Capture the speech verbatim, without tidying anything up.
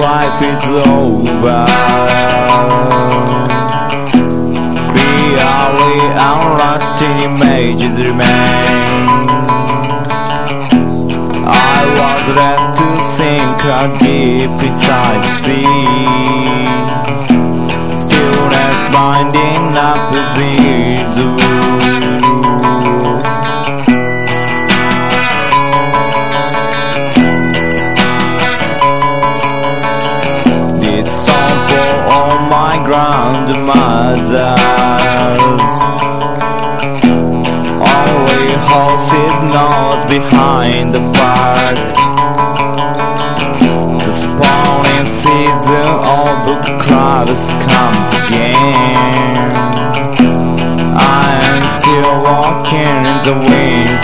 life is over. Clearly unlasting images remain. I was left to sink deep inside the sea. Stillness binding up within the wound. This song for all my grandmothers. Only horses knows behind the part. The spawning season of the crowds comes again. I am still walking in the wind.